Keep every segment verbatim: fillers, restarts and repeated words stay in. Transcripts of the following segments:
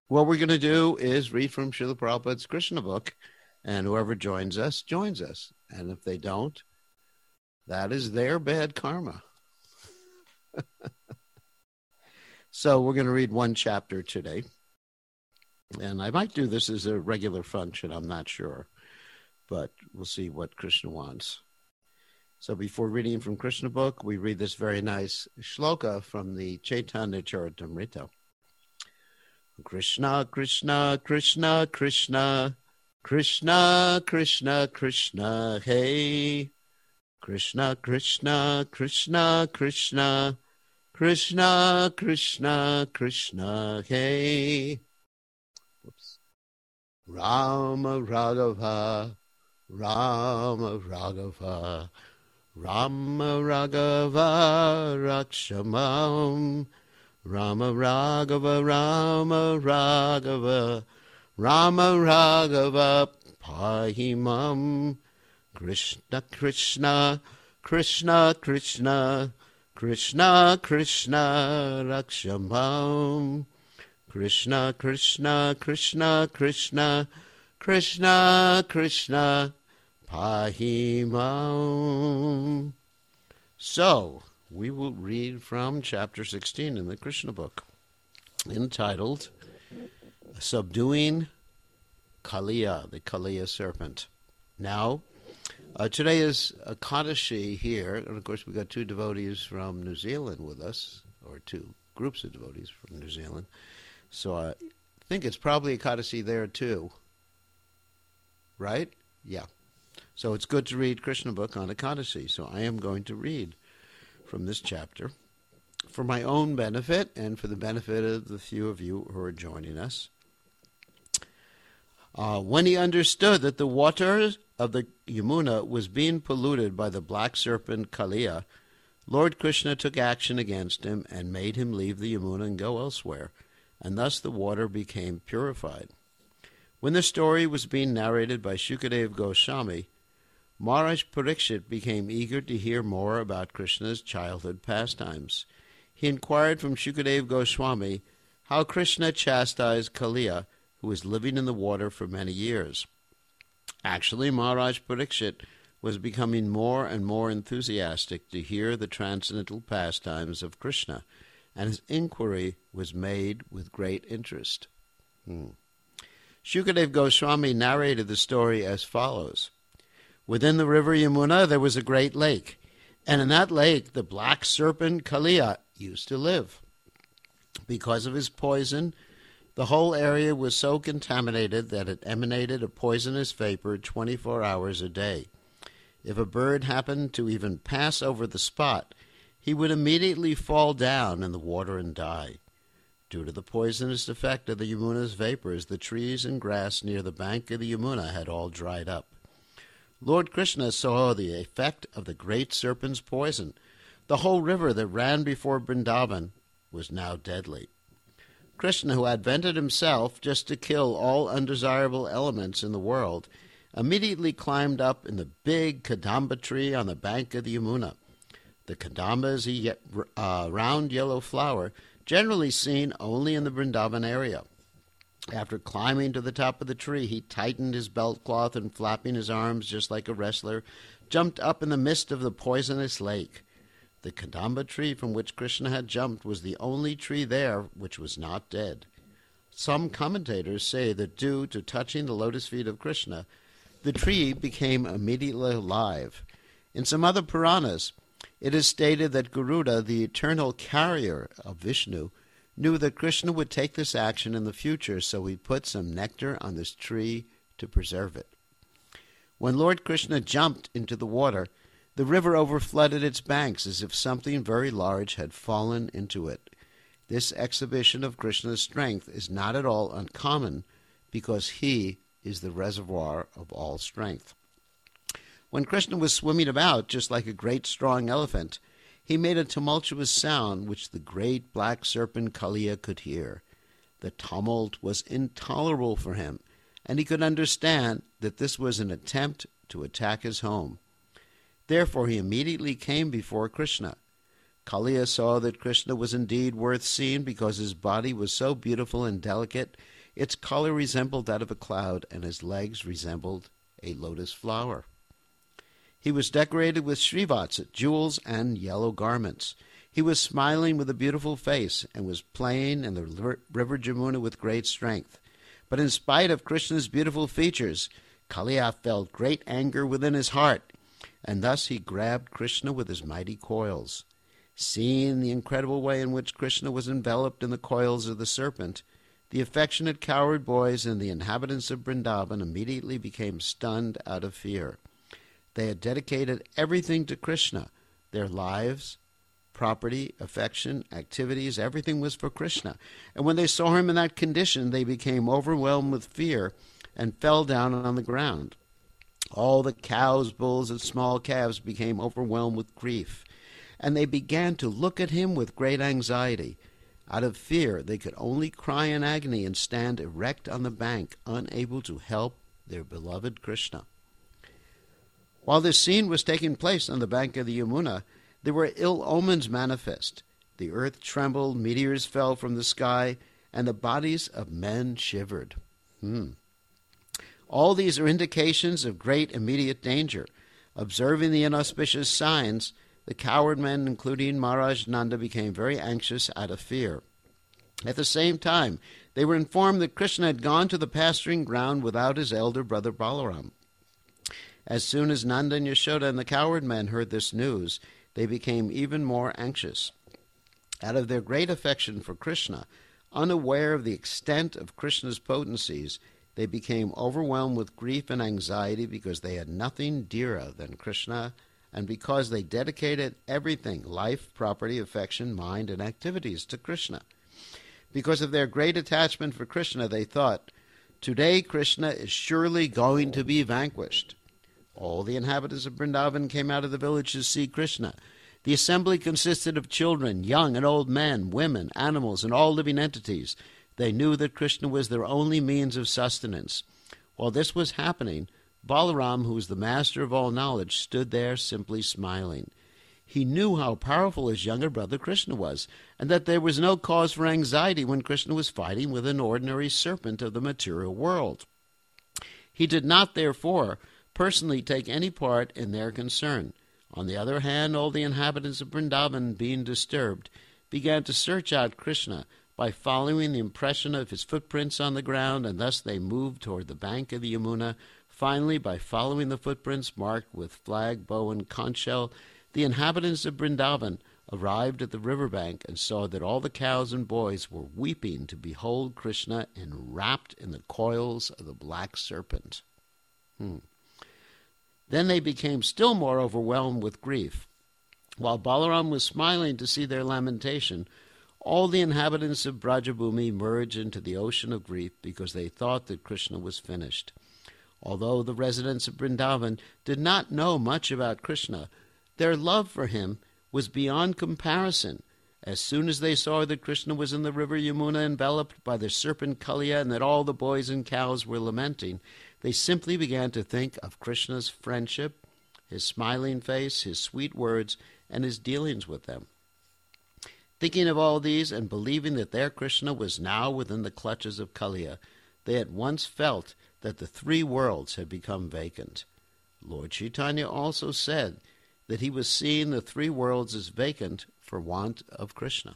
what we're going to do is read from Srila Prabhupada's Krishna book, and whoever joins us, joins us. And if they don't, that is their bad karma. So we're going to read one chapter today. And I might do this as a regular function, I'm not sure. But we'll see what Krishna wants. So before reading from Krishna book, we read this very nice shloka from the Chaitanya Charitamrita. Krishna, Krishna, Krishna, Krishna, Krishna, Krishna, Krishna, hey. Krishna, Krishna, Krishna, Krishna, Krishna, Krishna, Krishna, hey. Whoops. Rama Raghava, Rama Raghava, Rama Raghava Rakshamam, Rama Raghava, Rama Raghava, Rama Raghava Pahimam, Krishna Krishna, Krishna Krishna, Krishna Krishna Rakshamam, Krishna Krishna, Krishna Krishna, Krishna Krishna Pahimam. So, we will read from chapter sixteen in the Krishna book, entitled Subduing Kaliya, the Kaliya serpent. Now, uh, today is Ekadashi here, and of course we've got two devotees from New Zealand with us, or two groups of devotees from New Zealand. So I think it's probably Ekadashi there too. Right? Yeah. So it's good to read Krishna book on Ekadashi. So I am going to read from this chapter for my own benefit and for the benefit of the few of you who are joining us. Uh, when he understood that the water of the Yamuna was being polluted by the black serpent Kaliya, Lord Krishna took action against him and made him leave the Yamuna and go elsewhere, and thus the water became purified. When the story was being narrated by Shukadeva Goswami, Maharaj Parikshit became eager to hear more about Krishna's childhood pastimes. He inquired from Shukadeva Goswami how Krishna chastised Kaliya, who was living in the water for many years. Actually, Maharaj Parikshit was becoming more and more enthusiastic to hear the transcendental pastimes of Krishna, and his inquiry was made with great interest. Hmm. Shukadeva Goswami narrated the story as follows. Within the river Yamuna there was a great lake, and in that lake the black serpent Kaliya used to live. Because of his poison, the whole area was so contaminated that it emanated a poisonous vapor twenty-four hours a day. If a bird happened to even pass over the spot, he would immediately fall down in the water and die. Due to the poisonous effect of the Yamuna's vapors, the trees and grass near the bank of the Yamuna had all dried up. Lord Krishna saw the effect of the great serpent's poison. The whole river that ran before Vrindavan was now deadly. Krishna, who had vented himself just to kill all undesirable elements in the world, immediately climbed up in the big Kadamba tree on the bank of the Yamuna. The Kadamba is a uh, round yellow flower, generally seen only in the Vrindavan area. After climbing to the top of the tree, he tightened his belt cloth and, flapping his arms just like a wrestler, jumped up in the midst of the poisonous lake. The Kadamba tree from which Krishna had jumped was the only tree there which was not dead. Some commentators say that due to touching the lotus feet of Krishna, the tree became immediately alive. In some other Puranas, it is stated that Garuda, the eternal carrier of Vishnu, knew that Krishna would take this action in the future, so he put some nectar on this tree to preserve it. When Lord Krishna jumped into the water, the river overflooded its banks as if something very large had fallen into it. This exhibition of Krishna's strength is not at all uncommon, because he is the reservoir of all strength. When Krishna was swimming about just like a great strong elephant, he made a tumultuous sound which the great black serpent Kaliya could hear. The tumult was intolerable for him, and he could understand that this was an attempt to attack his home. Therefore he immediately came before Krishna. Kaliya saw that Krishna was indeed worth seeing because his body was so beautiful and delicate, Its color resembled that of a cloud, and his legs resembled a lotus flower. He was decorated with srivats, jewels, and yellow garments. He was smiling with a beautiful face and was playing in the river Jamuna with great strength. But in spite of Krishna's beautiful features, Kaliya felt great anger within his heart, and thus he grabbed Krishna with his mighty coils. Seeing the incredible way in which Krishna was enveloped in the coils of the serpent, the affectionate cowherd boys and the inhabitants of Vrindavan immediately became stunned out of fear. They had dedicated everything to Krishna. Their lives, property, affection, activities, everything was for Krishna. And when they saw him in that condition, they became overwhelmed with fear and fell down on the ground. All the cows, bulls, and small calves became overwhelmed with grief, and they began to look at him with great anxiety. Out of fear, they could only cry in agony and stand erect on the bank, unable to help their beloved Krishna. While this scene was taking place on the bank of the Yamuna, there were ill omens manifest. The earth trembled, meteors fell from the sky, and the bodies of men shivered. Hmm. All these are indications of great immediate danger. Observing the inauspicious signs, the cowherd men, including Maharaj Nanda, became very anxious out of fear. At the same time, they were informed that Krishna had gone to the pasturing ground without his elder brother Balaram. As soon as Nanda and Yashoda and the cowherd men heard this news, they became even more anxious. Out of their great affection for Krishna, unaware of the extent of Krishna's potencies, they became overwhelmed with grief and anxiety because they had nothing dearer than Krishna, and because they dedicated everything, life, property, affection, mind, and activities, to Krishna. Because of their great attachment for Krishna, they thought, "Today Krishna is surely going to be vanquished." All the inhabitants of Vrindavan came out of the village to see Krishna. The assembly consisted of children, young and old men, women, animals, and all living entities. They knew that Krishna was their only means of sustenance. While this was happening, Balaram, who was the master of all knowledge, stood there simply smiling. He knew how powerful his younger brother Krishna was, and that there was no cause for anxiety when Krishna was fighting with an ordinary serpent of the material world. He did not, therefore, personally take any part in their concern. On the other hand, all the inhabitants of Vrindavan, being disturbed, began to search out Krishna by following the impression of his footprints on the ground, and thus they moved toward the bank of the Yamuna. Finally, by following the footprints marked with flag, bow, and conch shell, the inhabitants of Vrindavan arrived at the riverbank and saw that all the cows and boys were weeping to behold Krishna enwrapped in the coils of the black serpent. Hmm. Then they became still more overwhelmed with grief. While Balaram was smiling to see their lamentation, all the inhabitants of Brajabhumi merged into the ocean of grief because they thought that Krishna was finished. Although the residents of Vrindavan did not know much about Krishna, their love for him was beyond comparison. As soon as they saw that Krishna was in the river Yamuna enveloped by the serpent Kaliya and that all the boys and cows were lamenting, they simply began to think of Krishna's friendship, his smiling face, his sweet words, and his dealings with them. Thinking of all these and believing that their Krishna was now within the clutches of Kaliya, they at once felt that the three worlds had become vacant. Lord Chaitanya also said that he was seeing the three worlds as vacant for want of Krishna.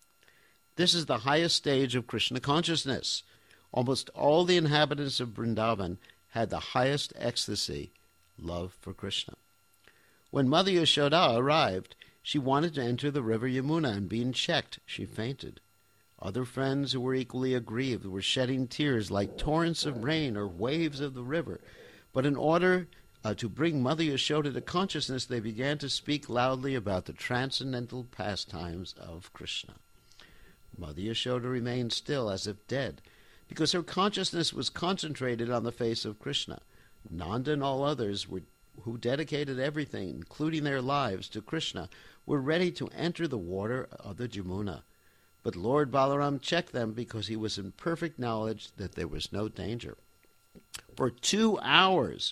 This is the highest stage of Krishna consciousness. Almost all the inhabitants of Vrindavan had the highest ecstasy, love for Krishna. When Mother Yashoda arrived, she wanted to enter the river Yamuna, and being checked, she fainted. Other friends who were equally aggrieved were shedding tears like torrents of rain or waves of the river. But in order uh, to bring Mother Yashoda to consciousness, they began to speak loudly about the transcendental pastimes of Krishna. Mother Yashoda remained still as if dead, because her consciousness was concentrated on the face of Krishna. Nanda and all others were, who dedicated everything, including their lives, to Krishna, were ready to enter the water of the Jamuna. But Lord Balaram checked them because he was in perfect knowledge that there was no danger. For two hours,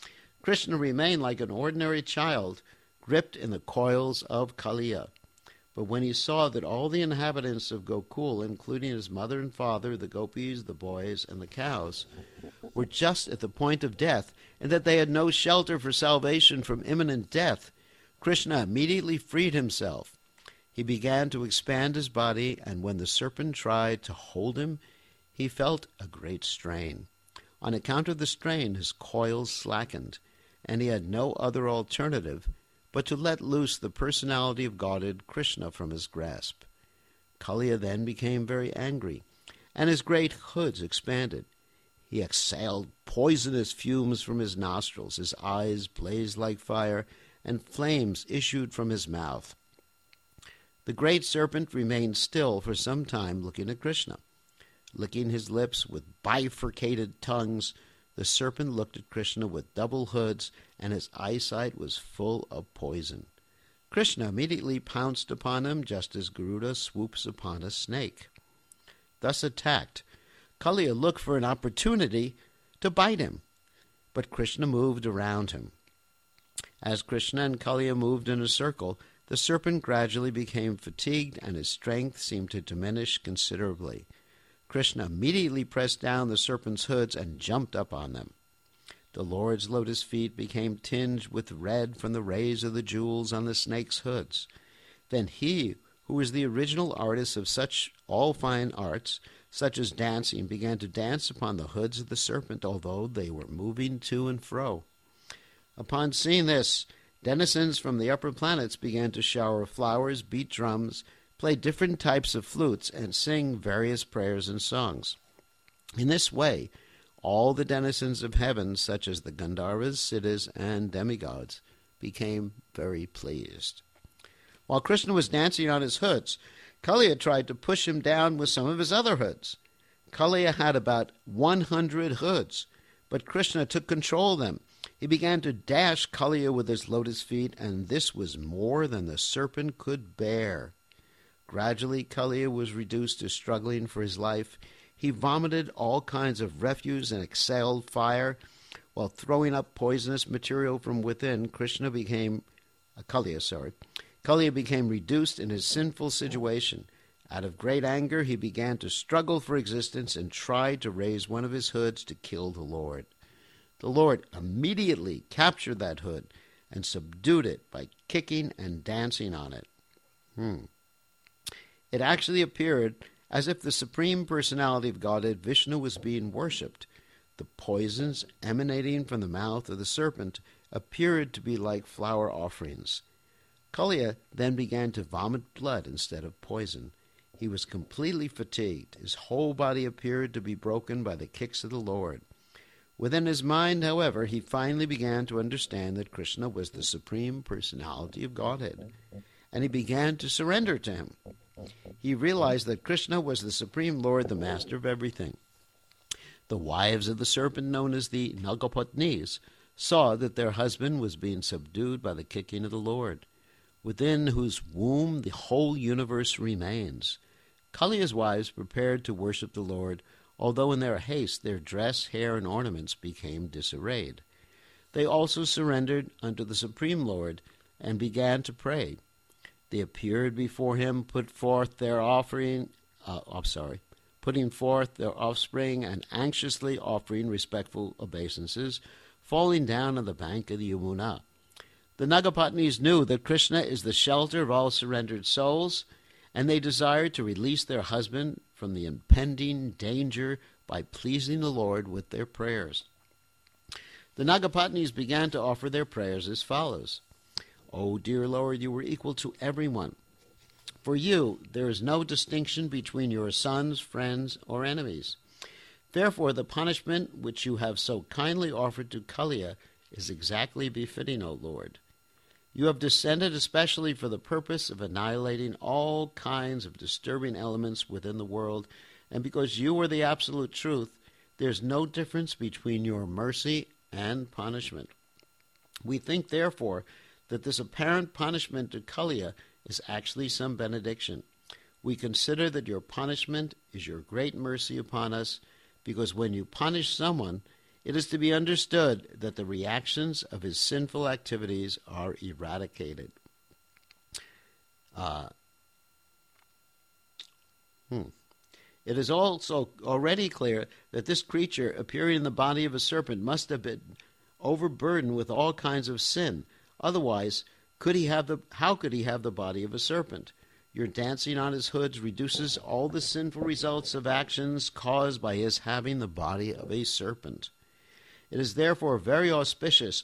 Krishna remained like an ordinary child, gripped in the coils of Kaliya. But when he saw that all the inhabitants of Gokul, including his mother and father, the gopis, the boys, and the cows, were just at the point of death, and that they had no shelter for salvation from imminent death, Krishna immediately freed himself. He began to expand his body, and when the serpent tried to hold him, he felt a great strain. On account of the strain, his coils slackened, and he had no other alternative but to let loose the personality of Godhead Krishna from his grasp. Kaliya then became very angry, and his great hoods expanded. He exhaled poisonous fumes from his nostrils, his eyes blazed like fire, and flames issued from his mouth. The great serpent remained still for some time, looking at Krishna. Licking his lips with bifurcated tongues, the serpent looked at Krishna with double hoods, and his eyesight was full of poison. Krishna immediately pounced upon him, just as Garuda swoops upon a snake. Thus attacked, Kaliya looked for an opportunity to bite him, but Krishna moved around him. As Krishna and Kaliya moved in a circle, the serpent gradually became fatigued, and his strength seemed to diminish considerably. Krishna immediately pressed down the serpent's hoods and jumped up on them. The Lord's lotus feet became tinged with red from the rays of the jewels on the snake's hoods. Then he, who was the original artist of such all fine arts, such as dancing, began to dance upon the hoods of the serpent, although they were moving to and fro. Upon seeing this, denizens from the upper planets began to shower flowers, beat drums, play different types of flutes, and sing various prayers and songs. In this way, all the denizens of heaven, such as the Gandharvas, Siddhas, and demigods, became very pleased. While Krishna was dancing on his hoods, Kaliya tried to push him down with some of his other hoods. Kaliya had about one hundred hoods, but Krishna took control of them. He began to dash Kaliya with his lotus feet, and this was more than the serpent could bear. Gradually, Kaliya was reduced to struggling for his life. He vomited all kinds of refuse and exhaled fire. While throwing up poisonous material from within, Krishna became, uh, Kaliya, sorry, Kaliya became reduced in his sinful situation. Out of great anger, he began to struggle for existence and tried to raise one of his hoods to kill the Lord. The Lord immediately captured that hood and subdued it by kicking and dancing on it. Hmm. It actually appeared as if the Supreme Personality of Godhead, Vishnu, was being worshipped. The poisons emanating from the mouth of the serpent appeared to be like flower offerings. Kaliya then began to vomit blood instead of poison. He was completely fatigued. His whole body appeared to be broken by the kicks of the Lord. Within his mind, however, he finally began to understand that Krishna was the Supreme Personality of Godhead, and he began to surrender to him. He realized that Krishna was the Supreme Lord, the master of everything. The wives of the serpent, known as the Nagapatnis, saw that their husband was being subdued by the kicking of the Lord, within whose womb the whole universe remains. Kaliya's wives prepared to worship the Lord, although in their haste their dress, hair, and ornaments became disarrayed. They also surrendered unto the Supreme Lord and began to pray. They appeared before him, put forth their offering, uh, I'm sorry, putting forth their offspring and anxiously offering respectful obeisances, falling down on the bank of the Yamuna. The Nagapatnis knew that Krishna is the shelter of all surrendered souls, and they desired to release their husband from the impending danger by pleasing the Lord with their prayers. The Nagapatnis began to offer their prayers as follows. O dear Lord, you were equal to everyone. For you, there is no distinction between your sons, friends, or enemies. Therefore, the punishment which you have so kindly offered to Kaliya is exactly befitting, O Lord. You have descended especially for the purpose of annihilating all kinds of disturbing elements within the world, and because you are the absolute truth, there is no difference between your mercy and punishment. We think, therefore, that this apparent punishment to Kaliya is actually some benediction. We consider that your punishment is your great mercy upon us, because when you punish someone, it is to be understood that the reactions of his sinful activities are eradicated. Uh, Hmm. It is also already clear that this creature appearing in the body of a serpent must have been overburdened with all kinds of sin. Otherwise, could he have the how could he have the body of a serpent? Your dancing on his hoods reduces all the sinful results of actions caused by his having the body of a serpent. It is therefore very auspicious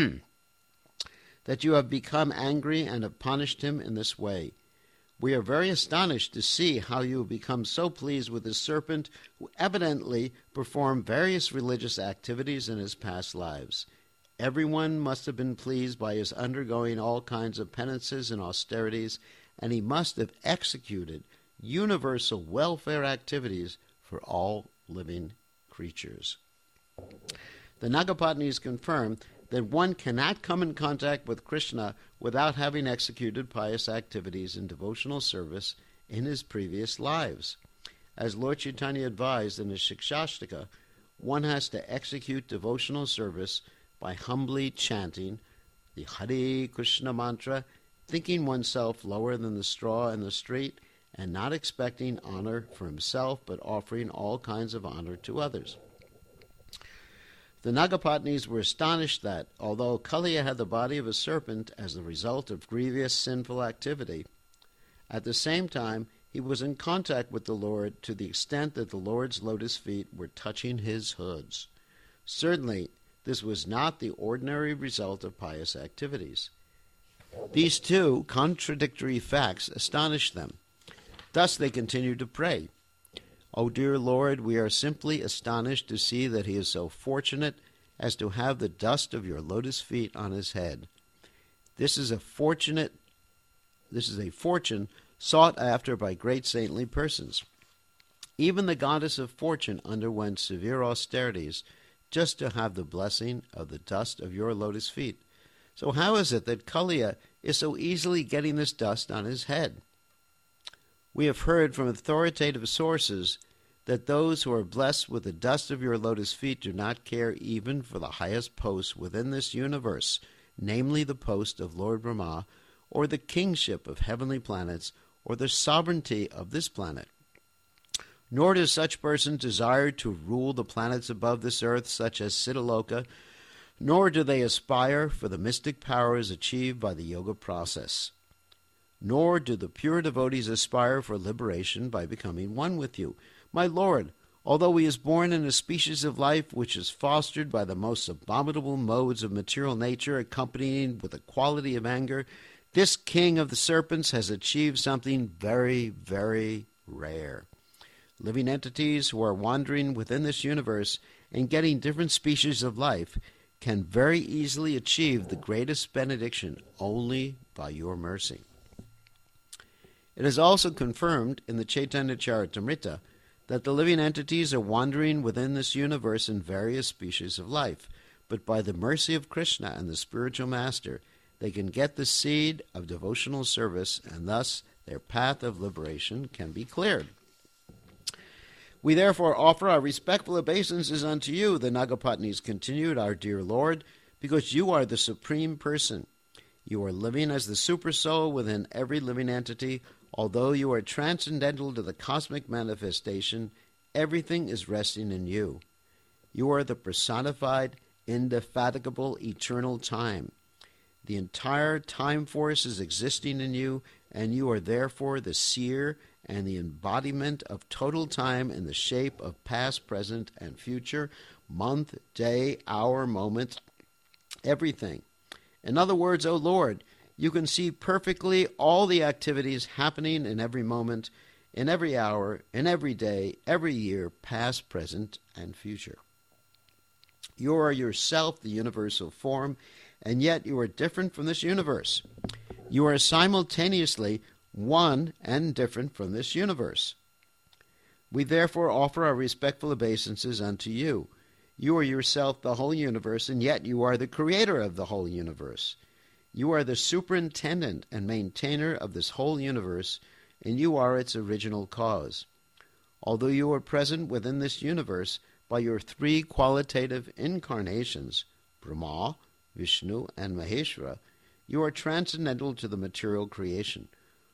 that you have become angry and have punished him in this way. We are very astonished to see how you have become so pleased with this serpent, who evidently performed various religious activities in his past lives. Everyone must have been pleased by his undergoing all kinds of penances and austerities, and he must have executed universal welfare activities for all living creatures. The Nagapatnis confirm that one cannot come in contact with Krishna without having executed pious activities in devotional service in his previous lives. As Lord Chaitanya advised in his Shikshashtaka, one has to execute devotional service by humbly chanting the Hare Krishna mantra, thinking oneself lower than the straw in the street, and not expecting honor for himself, but offering all kinds of honor to others. The Nagapatnis were astonished that, although Kaliya had the body of a serpent as the result of grievous sinful activity, at the same time he was in contact with the Lord to the extent that the Lord's lotus feet were touching his hoods. Certainly, this was not the ordinary result of pious activities. These two contradictory facts astonished them. Thus they continued to pray, "O dear Lord, we are simply astonished to see that he is so fortunate as to have the dust of your lotus feet on his head. This is a fortunate, this is a fortune sought after by great saintly persons. Even the goddess of fortune underwent severe austerities just to have the blessing of the dust of your lotus feet. So how is it that Kaliya is so easily getting this dust on his head? We have heard from authoritative sources that those who are blessed with the dust of your lotus feet do not care even for the highest post within this universe, namely the post of Lord Brahma, or the kingship of heavenly planets, or the sovereignty of this planet. Nor does such person desire to rule the planets above this earth, such as Siddhaloka, nor do they aspire for the mystic powers achieved by the yoga process. Nor do the pure devotees aspire for liberation by becoming one with you. My Lord, although he is born in a species of life which is fostered by the most abominable modes of material nature, accompanied with a quality of anger, this king of the serpents has achieved something very, very rare. Living entities who are wandering within this universe and getting different species of life can very easily achieve the greatest benediction only by your mercy. It is also confirmed in the Chaitanya Charitamrita that the living entities are wandering within this universe in various species of life, but by the mercy of Krishna and the spiritual master, they can get the seed of devotional service, and thus their path of liberation can be cleared. We therefore offer our respectful obeisances unto you, the Nagapatnis continued, our dear Lord, because you are the supreme person. You are living as the supersoul within every living entity. Although you are transcendental to the cosmic manifestation, everything is resting in you. You are the personified, indefatigable, eternal time. The entire time force is existing in you, and you are therefore the seer and the embodiment of total time in the shape of past, present, and future, month, day, hour, moment, everything. In other words, O Lord, you can see perfectly all the activities happening in every moment, in every hour, in every day, every year, past, present, and future. You are yourself the universal form, and yet you are different from this universe. You are simultaneously one and different from this universe. We therefore offer our respectful obeisances unto you. You are yourself the whole universe, and yet you are the creator of the whole universe. You are the superintendent and maintainer of this whole universe, and you are its original cause. Although you are present within this universe by your three qualitative incarnations, Brahma, Vishnu, and Maheshwara, you are transcendental to the material creation.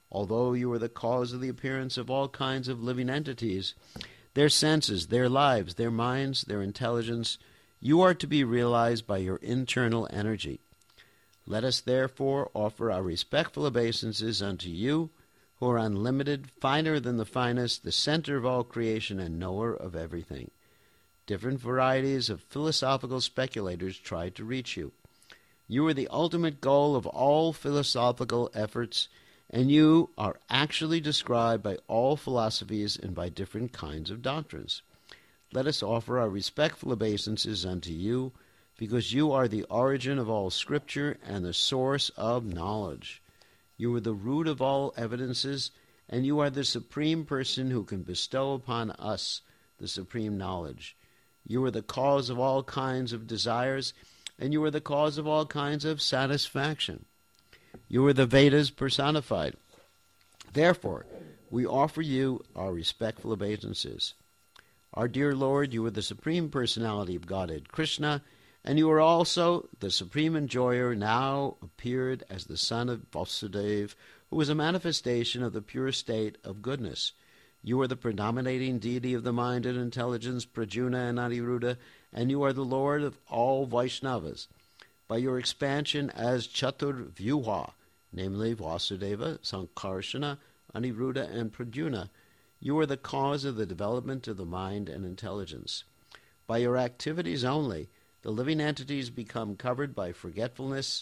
Although you are the cause of the appearance of all kinds of living entities, their senses, their lives, their minds, their intelligence, you are to be realized by your internal energy. Let us therefore offer our respectful obeisances unto you, who are unlimited, finer than the finest, the center of all creation and knower of everything. Different varieties of philosophical speculators try to reach you. You are the ultimate goal of all philosophical efforts, and you are actually described by all philosophies and by different kinds of doctrines. Let us offer our respectful obeisances unto you, because you are the origin of all Scripture and the source of knowledge. You are the root of all evidences, and you are the supreme person who can bestow upon us the supreme knowledge. You are the cause of all kinds of desires, and you are the cause of all kinds of satisfaction. You are the Vedas personified. Therefore, we offer you our respectful obeisances. Our dear Lord, you are the Supreme Personality of Godhead, Krishna, and you are also the Supreme Enjoyer, now appeared as the son of Vasudeva, who is a manifestation of the pure state of goodness. You are the predominating deity of the mind and intelligence, Pradyumna and Aniruddha, and you are the Lord of all Vaishnavas. By your expansion as Chatur Vyuha, namely Vasudeva, Sankarsana, Aniruddha, and Pradyumna, you are the cause of the development of the mind and intelligence. By your activities only, the living entities become covered by forgetfulness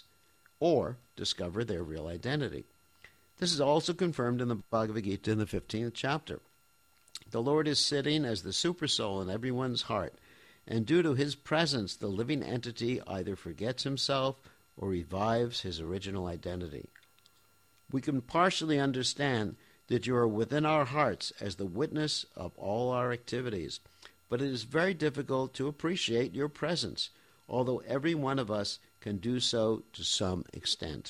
or discover their real identity. This is also confirmed in the Bhagavad Gita in the fifteenth chapter. The Lord is sitting as the supersoul in everyone's heart, and due to his presence, the living entity either forgets himself or revives his original identity. We can partially understand that you are within our hearts as the witness of all our activities, but it is very difficult to appreciate your presence, although every one of us can do so to some extent.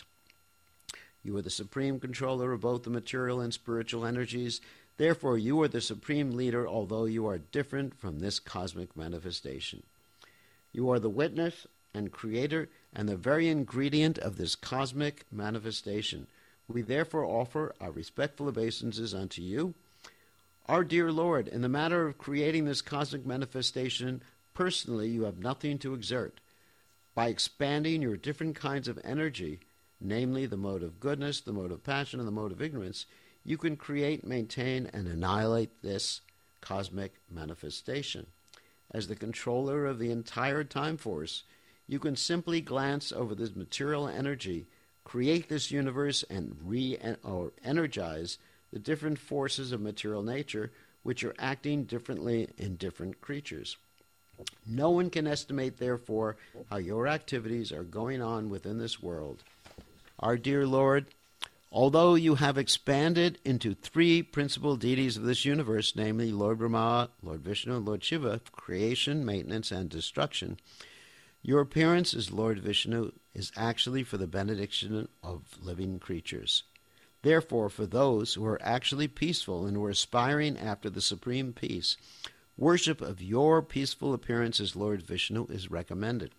You are the supreme controller of both the material and spiritual energies. Therefore, you are the supreme leader, although you are different from this cosmic manifestation. You are the witness and creator and the very ingredient of this cosmic manifestation. We therefore offer our respectful obeisances unto you. Our dear Lord, in the matter of creating this cosmic manifestation, personally you have nothing to exert. By expanding your different kinds of energy, namely the mode of goodness, the mode of passion, and the mode of ignorance, you can create, maintain, and annihilate this cosmic manifestation. As the controller of the entire time force, you can simply glance over this material energy, create this universe, and re or energize the different forces of material nature which are acting differently in different creatures. No one can estimate, therefore, how your activities are going on within this world. Our dear Lord, although you have expanded into three principal deities of this universe, namely Lord Brahma, Lord Vishnu, and Lord Shiva, creation, maintenance, and destruction, your appearance as Lord Vishnu is actually for the benediction of living creatures. Therefore, for those who are actually peaceful and who are aspiring after the supreme peace, worship of your peaceful appearance as Lord Vishnu is recommended.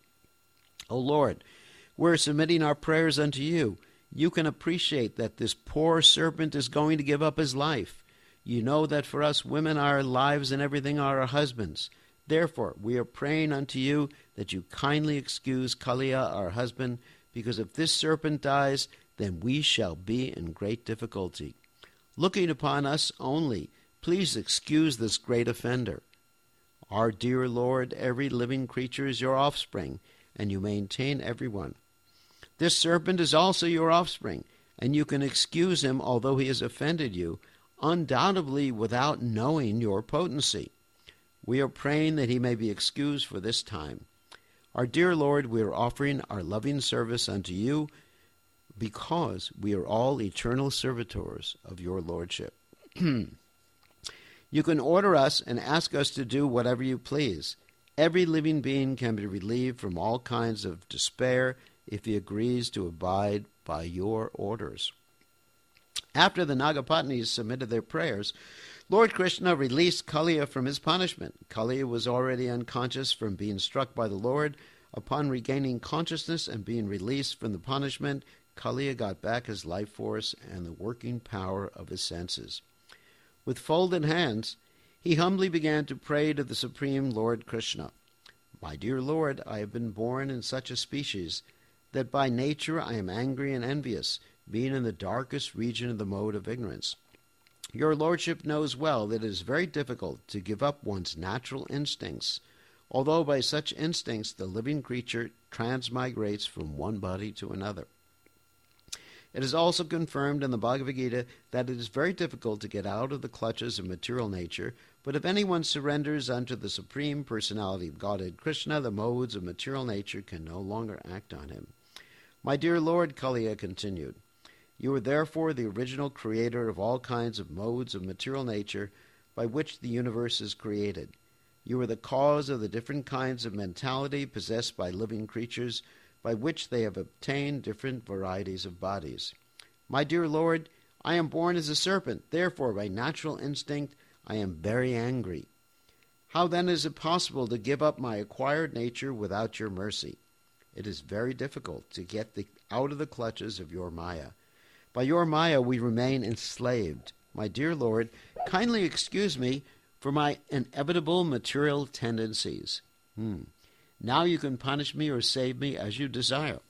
O Lord, we're submitting our prayers unto you. You can appreciate that this poor serpent is going to give up his life. You know that for us women, our lives and everything are our husbands. Therefore, we are praying unto you that you kindly excuse Kaliya, our husband, because if this serpent dies, then we shall be in great difficulty. Looking upon us only, please excuse this great offender. Our dear Lord, every living creature is your offspring, and you maintain everyone. This serpent is also your offspring, and you can excuse him although he has offended you, undoubtedly without knowing your potency. We are praying that he may be excused for this time. Our dear Lord, we are offering our loving service unto you because we are all eternal servitors of your Lordship. You can order us and ask us to do whatever you please. Every living being can be relieved from all kinds of despair if he agrees to abide by your orders. After the Nagapatnis submitted their prayers, Lord Krishna released Kaliya from his punishment. Kaliya was already unconscious from being struck by the Lord. Upon regaining consciousness and being released from the punishment, Kaliya got back his life force and the working power of his senses. With folded hands, he humbly began to pray to the Supreme Lord Krishna. My dear Lord, I have been born in such a species that by nature I am angry and envious, being in the darkest region of the mode of ignorance. Your Lordship knows well that it is very difficult to give up one's natural instincts, although by such instincts the living creature transmigrates from one body to another. It is also confirmed in the Bhagavad Gita that it is very difficult to get out of the clutches of material nature, but if anyone surrenders unto the Supreme Personality of Godhead Krishna, the modes of material nature can no longer act on him. My dear Lord, Kaliya continued, you are therefore the original creator of all kinds of modes of material nature by which the universe is created. You are the cause of the different kinds of mentality possessed by living creatures, by which they have obtained different varieties of bodies. My dear Lord, I am born as a serpent, therefore by natural instinct I am very angry. How then is it possible to give up my acquired nature without your mercy? It is very difficult to get the, out of the clutches of your Maya. By your Maya we remain enslaved. My dear Lord, kindly excuse me for my inevitable material tendencies. Hmm. Now you can punish me or save me as you desire.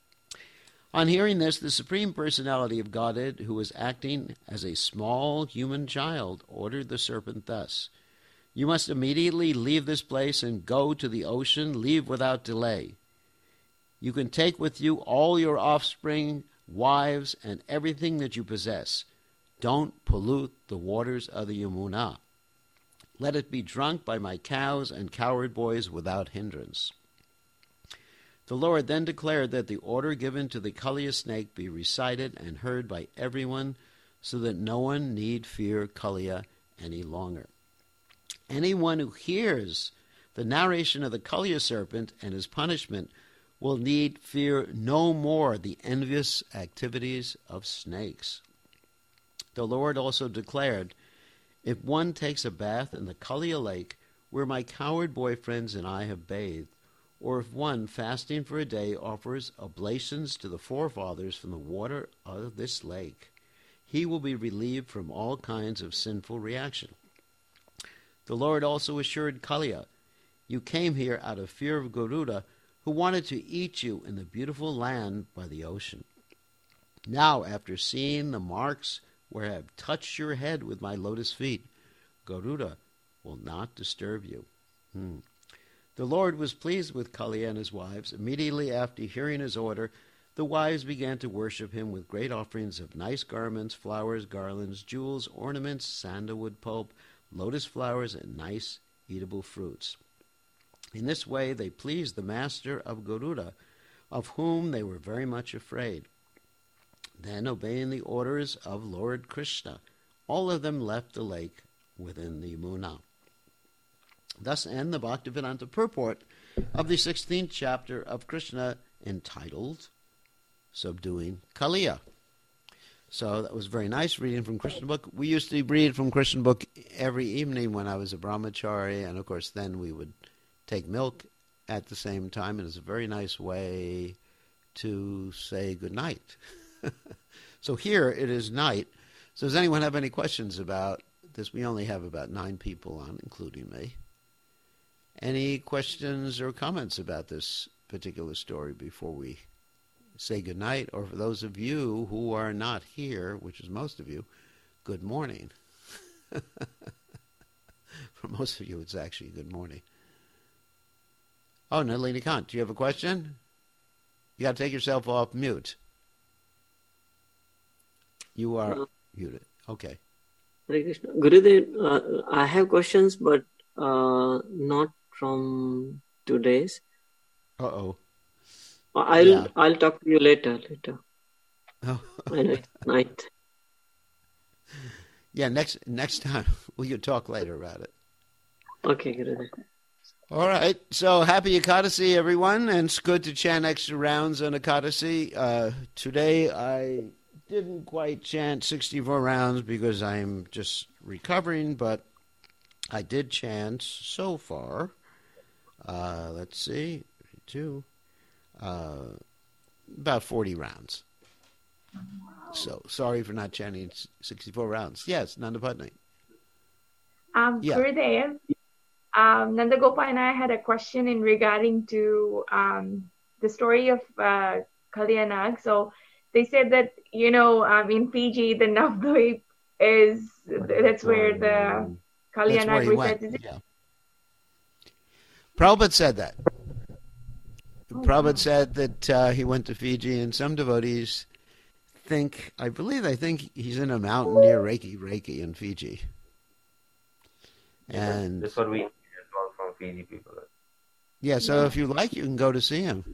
On hearing this, the Supreme Personality of Godhead, who was acting as a small human child, ordered the serpent thus, you must immediately leave this place and go to the ocean, leave without delay. You can take with you all your offspring, wives, and everything that you possess. Don't pollute the waters of the Yamuna. Let it be drunk by my cows and cowherd boys without hindrance. The Lord then declared that the order given to the Kaliya snake be recited and heard by everyone, so that no one need fear Kaliya any longer. Anyone who hears the narration of the Kaliya serpent and his punishment will need fear no more the envious activities of snakes. The Lord also declared, if one takes a bath in the Kaliya lake, where my cowherd boyfriends and I have bathed, or if one, fasting for a day, offers oblations to the forefathers from the water of this lake, he will be relieved from all kinds of sinful reaction. The Lord also assured Kaliya, you came here out of fear of Garuda, who wanted to eat you in the beautiful land by the ocean. Now, after seeing the marks where I have touched your head with my lotus feet, Garuda will not disturb you. Hmm. The Lord was pleased with Kaliya and his wives. Immediately after hearing his order, the wives began to worship him with great offerings of nice garments, flowers, garlands, jewels, ornaments, sandalwood pulp, lotus flowers, and nice eatable fruits. In this way they pleased the master of Garuda, of whom they were very much afraid. Then, obeying the orders of Lord Krishna, all of them left the lake within the Yamuna. Thus end the Bhaktivedanta purport of the sixteenth chapter of Krishna, entitled Subduing Kaliya. So that was very nice reading from Krishna book. We used to read from Krishna book every evening when I was a brahmachari, and of course then we would take milk at the same time, and it's a very nice way to say good night. So here it is night. So does anyone have any questions about this? We only have about nine people on, including me. Any questions or comments about this particular story before we say good night? Or for those of you who are not here, which is most of you, good morning. For most of you, it's actually good morning. Oh, Nalini Kant, do you have a question? You got to take yourself off mute. You are uh, muted. Okay. Hare Krishna. Gurudev, uh, I have questions, but uh, not from today's. Uh-oh. I'll yeah. I'll talk to you later. Later. Oh. I know it's night. Yeah, next next time we can talk later about it. Okay, Gurudev. All right. So happy Ekadasi, everyone, and it's good to chant extra rounds on Ekadasi. Uh, today I didn't quite chant sixty-four rounds because I'm just recovering, but I did chant so far. Uh, let's see, two, uh, about forty rounds. So sorry for not chanting sixty-four rounds. Yes, Nanda Padni. Um, Yeah. Gurudev, um, Nandagopal and I had a question in regarding to um, the story of uh, Kalyanag. So they said that, you know, um, in Fiji, the Navdvip is, that's where the That's where Kalyanag he went. resides. Is it? Yeah. Prabhupada said that. Oh, Prabhupada wow. said that uh, he went to Fiji, and some devotees think, I believe they think he's in a mountain near Reiki, Reiki in Fiji. Yeah, And that's what we hear all from Fiji people. yeah, so Yeah. if you like, you can go to see him.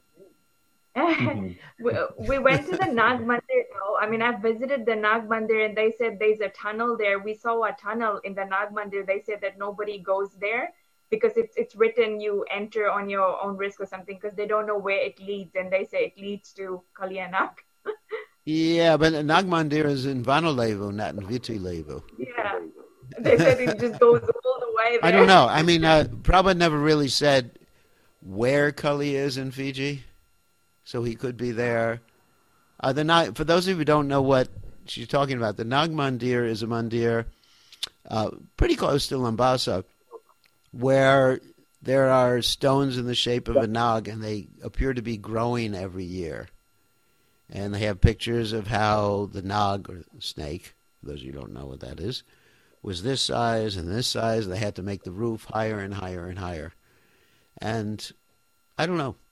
we, we went to the Nag Mandir though. I mean, I've visited the Nag Mandir and they said there's a tunnel there. We saw a tunnel in the Nag Mandir. They said that nobody goes there because it's it's written you enter on your own risk or something because they don't know where it leads and they say it leads to Kalyanak. Yeah, but Nag Mandir is in Vanolevu, not in Vitulevu. Yeah. They said it just goes all the way there. I don't know. I mean, uh, Prabhupada never really said where Kali is in Fiji, so he could be there. Uh, the Nag, for those of you who don't know what she's talking about, the Nag Mandir is a mandir uh, pretty close to Lambasa, where there are stones in the shape of a Nag, and they appear to be growing every year. And they have pictures of how the Nag, or snake, for those of you who don't know what that is, was this size and this size. They had to make the roof higher and higher and higher. And I don't know.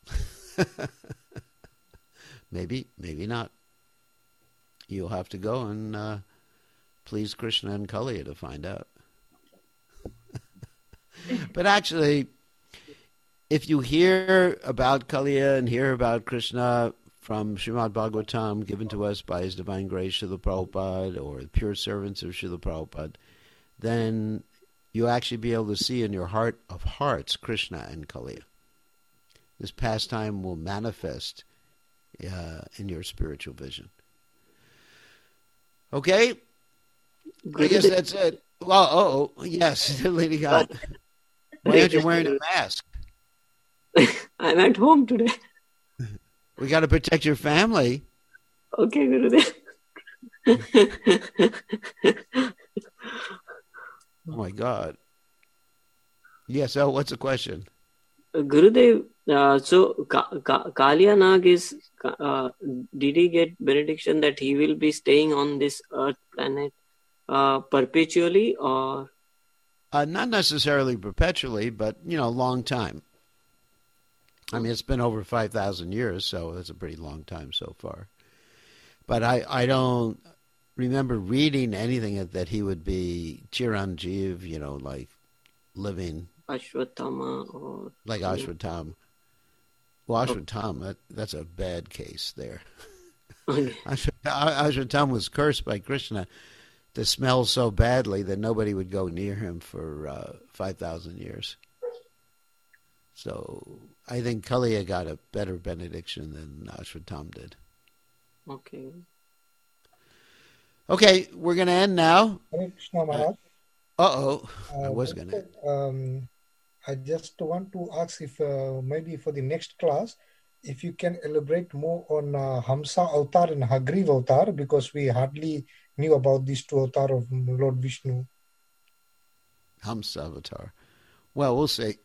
maybe, maybe not. You'll have to go and uh, please Krishna and Kaliya to find out. But actually, if you hear about Kaliya and hear about Krishna from Srimad Bhagavatam given to us by His Divine Grace Srila Prabhupada or the pure servants of Srila Prabhupada, then you'll actually be able to see in your heart of hearts Krishna and Kaliya. This pastime will manifest uh, in your spiritual vision. Okay? I guess that's it. Well, oh, yes, Lady God. Why aren't you wearing a mask? I'm at home today. We got to protect your family. Okay, Gurudev. Oh, my God. Yes, so what's the question? Gurudev, uh, so Ka- Ka- Kalyanag is, uh, did he get benediction that he will be staying on this earth planet uh, perpetually or? Uh, not necessarily perpetually, but, you know, a long time. I mean, it's been over five thousand years, so it's a pretty long time so far. But I, I don't remember reading anything that, that he would be Chiranjeev, you know, like living. Ashwatthama or... Like Ashwatthama. Well, Ashwatthama, that, that's a bad case there. Okay. Ashwatthama was cursed by Krishna to smell so badly that nobody would go near him for uh, five thousand years. So I think Kaliya got a better benediction than Ashwatthama did. Okay. Okay, we're going to end now. Hare Krishna Maharaj. Uh-oh, I Uh, was going to. um, I just want to ask if uh, maybe for the next class, if you can elaborate more on uh, Hamsa Avatar and Hagriva Avatar, because we hardly knew about these two avatar of Lord Vishnu. Hamsa Avatar. Well, we'll see.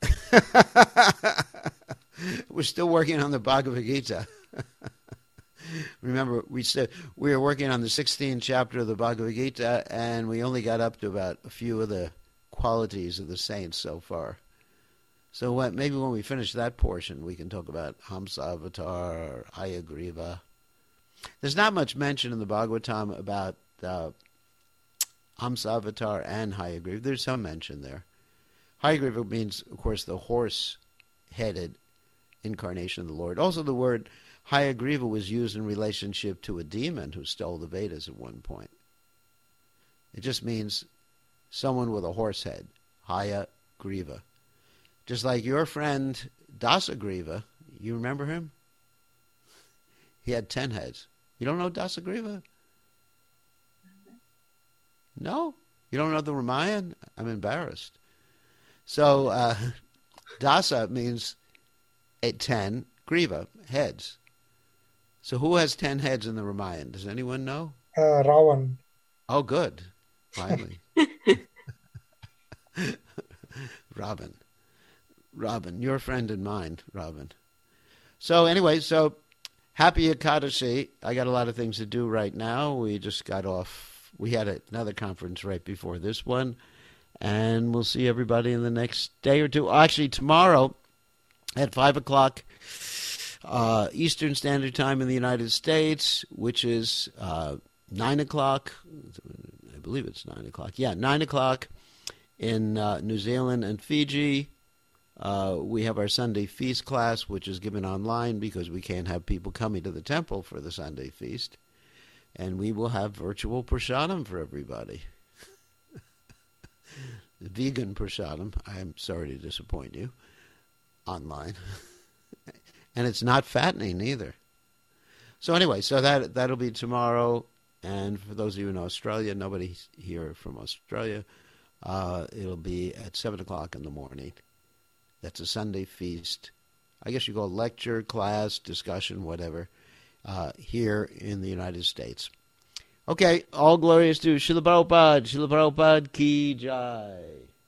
We're still working on the Bhagavad Gita. Remember, we said we were working on the sixteenth chapter of the Bhagavad Gita, and we only got up to about a few of the qualities of the saints so far. So what, maybe when we finish that portion, we can talk about Hamsa Avatar or Hayagriva. There's not much mention in the Bhagavatam about uh, Hamsa Avatar and Hayagriva. There's some mention there. Hayagriva means, of course, the horse-headed incarnation of the Lord. Also, the word Hayagriva was used in relationship to a demon who stole the Vedas at one point. It just means someone with a horse head, Hayagriva. Just like your friend Dasagriva, you remember him? He had ten heads. You don't know Dasagriva? No? You don't know the Ramayana? I'm embarrassed. So, uh, Dasa means eight, ten, Griva, heads. So who has ten heads in the Ramayana? Does anyone know? Uh, Ravan. Oh, good. Finally. Robin. Robin, your friend and mine, Robin. So anyway, so happy Ekadashi. I got a lot of things to do right now. We just got off. We had another conference right before this one. And we'll see everybody in the next day or two. Actually, tomorrow at five o'clock uh, Eastern Standard Time in the United States, which is uh, nine o'clock. I believe it's nine o'clock. Yeah, nine o'clock in uh, New Zealand and Fiji. Uh, we have our Sunday feast class, which is given online because we can't have people coming to the temple for the Sunday feast. And we will have virtual prasadam for everybody. Vegan prasadam. I'm sorry to disappoint you. Online. And it's not fattening either. So anyway, so that, that'll be tomorrow. And for those of you in Australia, nobody here from Australia, uh, it'll be at seven o'clock in the morning. That's a Sunday feast. I guess you call lecture, class, discussion, whatever, uh, here in the United States. Okay, all glorious to Srila Prabhupada. Srila Prabhupada ki jai.